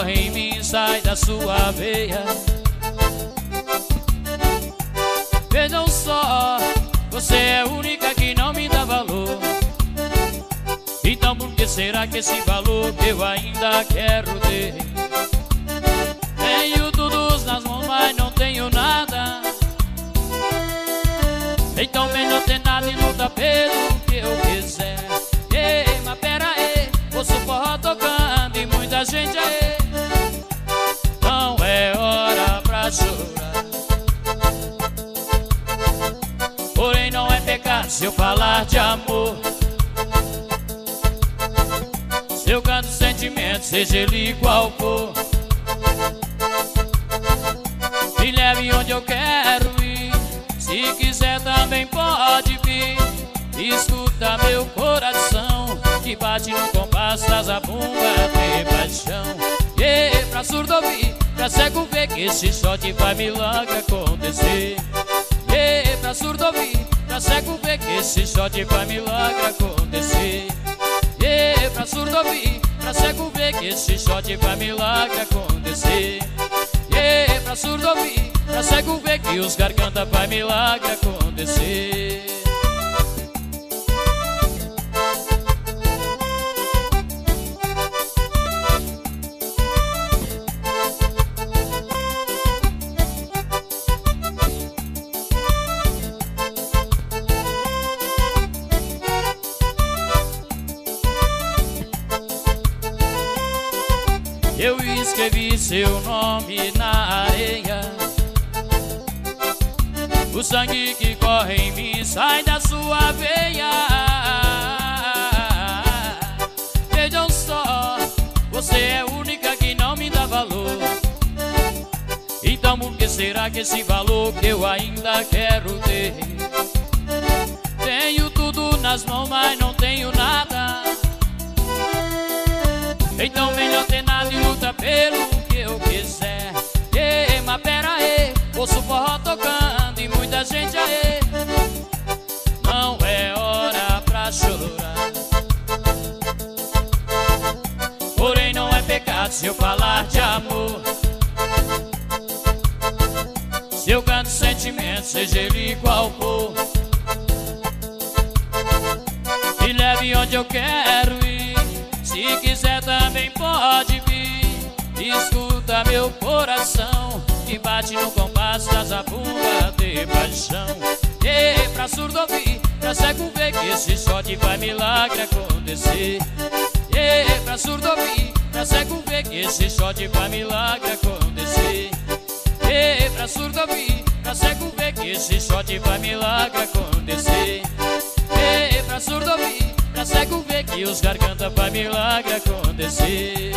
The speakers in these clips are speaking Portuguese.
corre em mim sai da sua veia. Vejam só, você é a única que não me dá valor. Então por que será que esse valor que eu ainda quero ter? Tenho tudo nas mãos, mas não tenho nada. Então melhor ter nada e lutar pelo que eu quiser. Ei, mas pera aí, ouço forró tocando e muita gente aí. Não é hora pra chorar, porém não é pecado se eu falar de amor. Se eu canto sentimento, seja ele qual for, me leve onde eu quero ir. Se quiser também pode vir. Escuta meu coração que bate no compasso das zabumba de paixão. E pra surdo ouvir, pra cego ver que esse shot vai milagre acontecer. E pra surdo ouvir, pra cego ver que esse shot vai milagre acontecer. E pra surdo ouvir, pra cego ver que esse shot vai milagre acontecer. E pra surdo ouvir, pra cego ver que os garganta vai milagre acontecer. Eu escrevi seu nome na areia. O sangue que corre em mim sai da sua veia. Vejam só, você é a única que não me dá valor. Então por que será que esse valor que eu ainda quero ter? Tenho tudo nas mãos, mas não tenho nada. Então melhor ter nada e luta pelo que eu quiser. Ei, mas pera aí, ouço forró tocando e muita gente aí. Não é hora pra chorar, porém não é pecado se eu falar de amor. Se eu canto sentimento, seja ele qual for, me leve onde eu quero ir. Se quiser também pode vir. Escuta meu coração que bate no compasso das zabumba de paixão. E pra surdo ouvir, pra cego ver que esse shot vai milagre acontecer. E pra surdo ouvir, pra cego ver que esse shot vai milagre acontecer. E pra surdo ouvir, pra cego ver que esse shot vai milagre acontecer. E pra surdo ouvir, pra cego ver que os garganta vai milagre acontecer.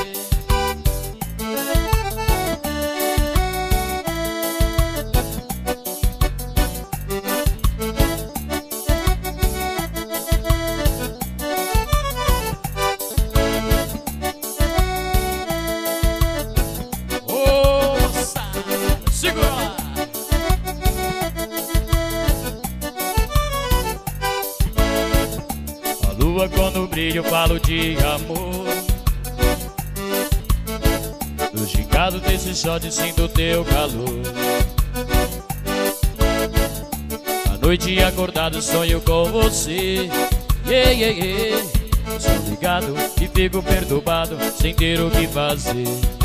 Ouça, segura lá. A lua quando brilha eu falo de amor. No gingado desse shot sinto teu calor. À noite acordado sonho com você. Yeah, yeah, yeah. Sou ligado e fico perturbado sem ter o que fazer.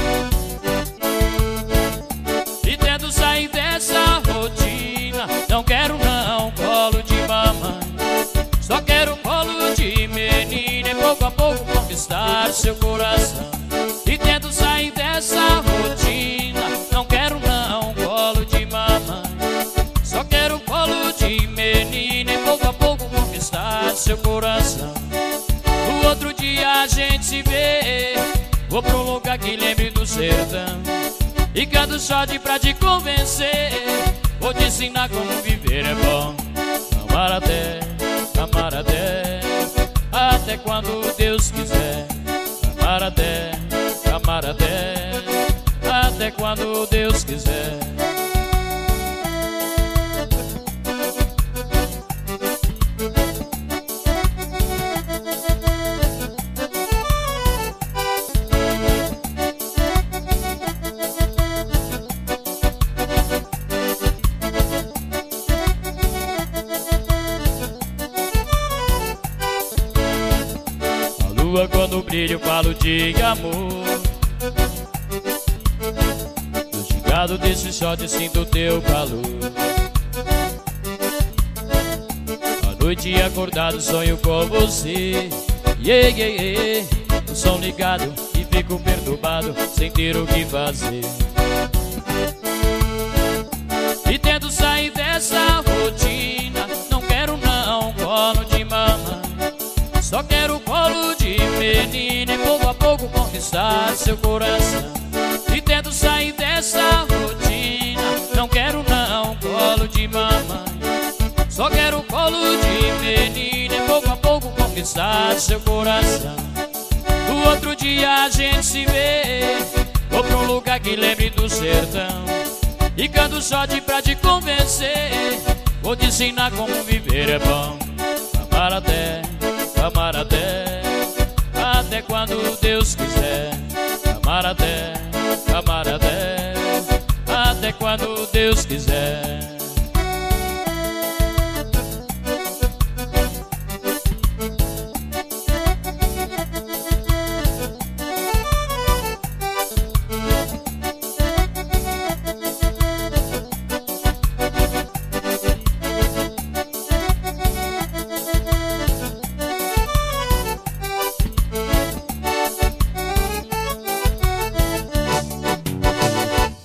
E tento sair dessa rotina. Não quero não colo de mamãe, só quero colo de menina. E pouco a pouco conquistar seu coração. E tento sair dessa rotina. Não quero não colo de mamãe, só quero colo de menina. E pouco a pouco conquistar seu coração. No outro dia a gente se vê. Vou pra um lugar que lembre do sertão e canto shot pra te convencer. Vou te ensinar como viver é bom. Amar até quando Deus quiser. Amar até quando Deus quiser. filho, falo de amor. Tô chegado desse shot, sinto teu calor. À noite acordado, sonho com você. Yeah, yeah, yeah. O som ligado e fico perturbado, sem ter o que fazer. E tento sair dessa rotina. Não quero não colo de mamãe, só quero colo de menina. E pouco a pouco conquistar seu coração. E tento sair dessa rotina. Não quero não colo de mamãe, só quero colo de menina. E pouco a pouco conquistar seu coração. No outro dia a gente se vê, vou pra um lugar que lembre do sertão. E canto só pra te convencer, vou te ensinar como viver é bom. Amar até quando Deus quiser. Amar até quando Deus quiser.